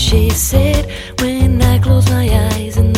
she said when I close my eyes and